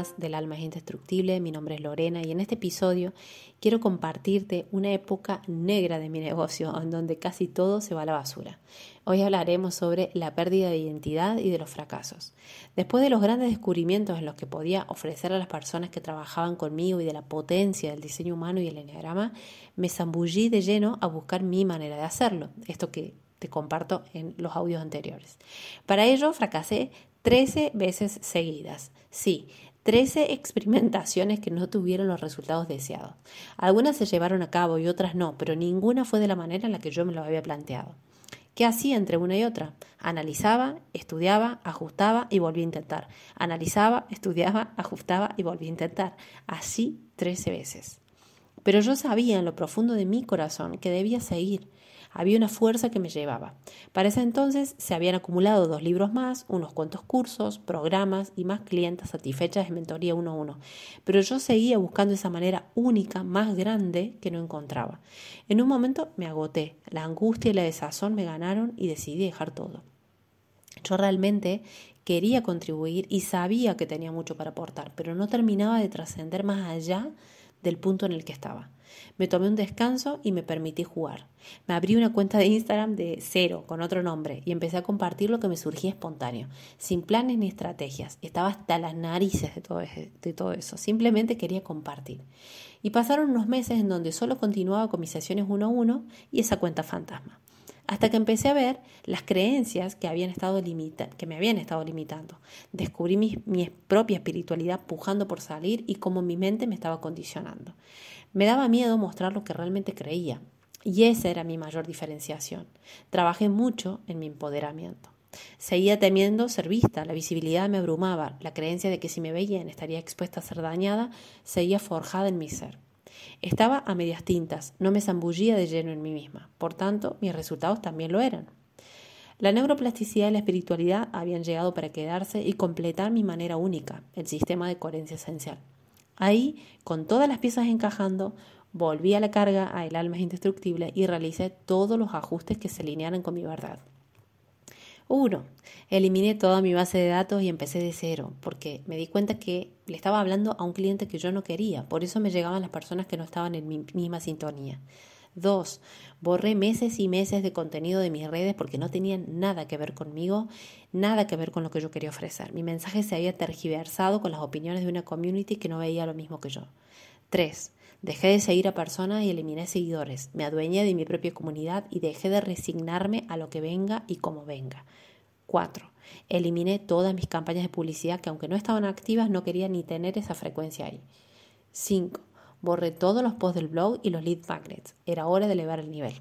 podcast del Alma es Indestructible. Mi nombre es Lorena y en este episodio quiero compartirte una época negra de mi negocio en donde casi todo se va a la basura. Hoy hablaremos sobre la pérdida de identidad y de los fracasos. Después de los grandes descubrimientos en los que podía ofrecer a las personas que trabajaban conmigo y de la potencia del diseño humano y el eneagrama, me zambullí de lleno a buscar mi manera de hacerlo, esto que te comparto en los audios anteriores. Para ello fracasé 13 veces seguidas. Sí, 13 experimentaciones que no tuvieron los resultados deseados. Algunas se llevaron a cabo y otras no, pero ninguna fue de la manera en la que yo me lo había planteado. ¿Qué hacía entre una y otra? Analizaba, estudiaba, ajustaba y volvía a intentar. Analizaba, estudiaba, ajustaba y volvía a intentar. Así 13 veces. Pero yo sabía en lo profundo de mi corazón que debía seguir. Había una fuerza que me llevaba. Para ese entonces se habían acumulado 2 libros más, unos cuantos cursos, programas y más clientas satisfechas de mentoría 1 a 1. Pero yo seguía buscando esa manera única, más grande, que no encontraba. En un momento me agoté. La angustia y la desazón me ganaron y decidí dejar todo. Yo realmente quería contribuir y sabía que tenía mucho para aportar, pero no terminaba de trascender más allá del punto en el que estaba. Me tomé un descanso y me permití jugar. Me abrí una cuenta de Instagram de cero, con otro nombre, y empecé a compartir lo que me surgía espontáneo, sin planes ni estrategias. Estaba hasta las narices de todo eso. Simplemente quería compartir. Y pasaron unos meses en donde solo continuaba con mis sesiones 1 a 1 y esa cuenta fantasma. Hasta que empecé a ver las creencias que me habían estado limitando. Descubrí mi propia espiritualidad pujando por salir y cómo mi mente me estaba condicionando. Me daba miedo mostrar lo que realmente creía, y esa era mi mayor diferenciación. Trabajé mucho en mi empoderamiento. Seguía temiendo ser vista, la visibilidad me abrumaba, la creencia de que si me veían estaría expuesta a ser dañada seguía forjada en mi ser. Estaba a medias tintas, no me zambullía de lleno en mí misma, por tanto mis resultados también lo eran. La neuroplasticidad y la espiritualidad habían llegado para quedarse y completar mi manera única, el sistema de coherencia esencial. Ahí, con todas las piezas encajando, volví a la carga a El Alma es Indestructible y realicé todos los ajustes que se alinearan con mi verdad. 1. Eliminé toda mi base de datos y empecé de cero, porque me di cuenta que le estaba hablando a un cliente que yo no quería, por eso me llegaban las personas que no estaban en mi misma sintonía. 2. Borré meses y meses de contenido de mis redes porque no tenían nada que ver conmigo, nada que ver con lo que yo quería ofrecer. Mi mensaje se había tergiversado con las opiniones de una community que no veía lo mismo que yo. 3. Dejé de seguir a personas y eliminé seguidores. Me adueñé de mi propia comunidad y dejé de resignarme a lo que venga y como venga. 4. Eliminé todas mis campañas de publicidad que aunque no estaban activas no quería ni tener esa frecuencia ahí. 5. Borré todos los posts del blog y los lead magnets. Era hora de elevar el nivel.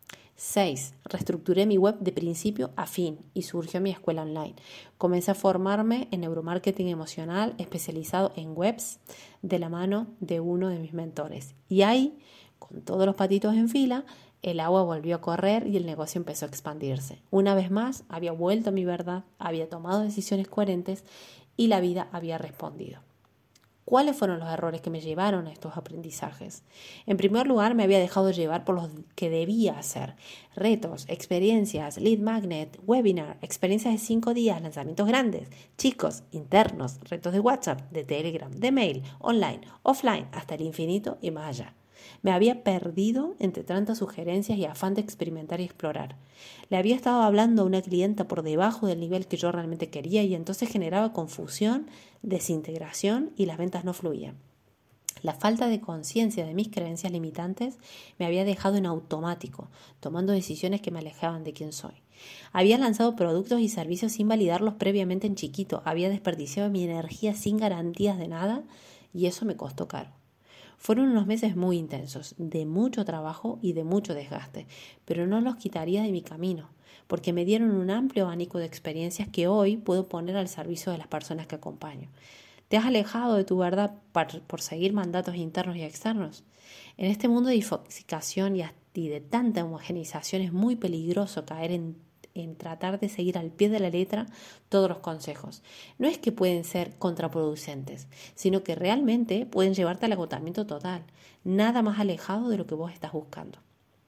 6. Reestructuré mi web de principio a fin y surgió mi escuela online. Comencé a formarme en neuromarketing emocional especializado en webs de la mano de uno de mis mentores. Y ahí, con todos los patitos en fila, el agua volvió a correr y el negocio empezó a expandirse. Una vez más, había vuelto a mi verdad, había tomado decisiones coherentes y la vida había respondido. ¿Cuáles fueron los errores que me llevaron a estos aprendizajes? En primer lugar, me había dejado llevar por los que debía hacer. Retos, experiencias, lead magnet, webinar, experiencias de 5 días, lanzamientos grandes, chicos, internos, retos de WhatsApp, de Telegram, de mail, online, offline, hasta el infinito y más allá. Me había perdido entre tantas sugerencias y afán de experimentar y explorar. Le había estado hablando a una clienta por debajo del nivel que yo realmente quería y entonces generaba confusión, desintegración y las ventas no fluían. La falta de conciencia de mis creencias limitantes me había dejado en automático, tomando decisiones que me alejaban de quién soy. Había lanzado productos y servicios sin validarlos previamente en chiquito, había desperdiciado mi energía sin garantías de nada y eso me costó caro. Fueron unos meses muy intensos, de mucho trabajo y de mucho desgaste, pero no los quitaría de mi camino, porque me dieron un amplio abanico de experiencias que hoy puedo poner al servicio de las personas que acompaño. ¿Te has alejado de tu verdad por seguir mandatos internos y externos? En este mundo de infoxicación y de tanta homogeneización es muy peligroso caer en tratar de seguir al pie de la letra todos los consejos. No es que pueden ser contraproducentes, sino que realmente pueden llevarte al agotamiento total, nada más alejado de lo que vos estás buscando.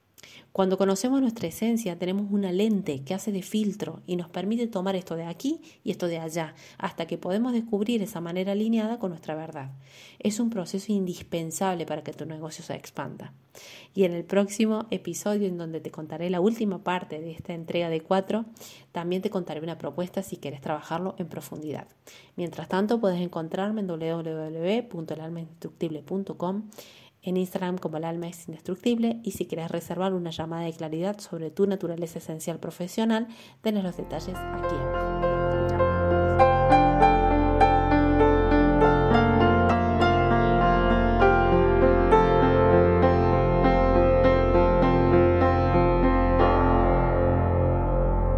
Cuando conocemos nuestra esencia, tenemos una lente que hace de filtro y nos permite tomar esto de aquí y esto de allá, hasta que podemos descubrir esa manera alineada con nuestra verdad. Es un proceso indispensable para que tu negocio se expanda. Y en el próximo episodio, en donde te contaré la última parte de esta entrega de 4, también te contaré una propuesta si quieres trabajarlo en profundidad. Mientras tanto, puedes encontrarme en www.elalmaindestructible.com, en Instagram como El Alma es Indestructible, y si quieres reservar una llamada de claridad sobre tu naturaleza esencial profesional, tenés los detalles aquí abajo.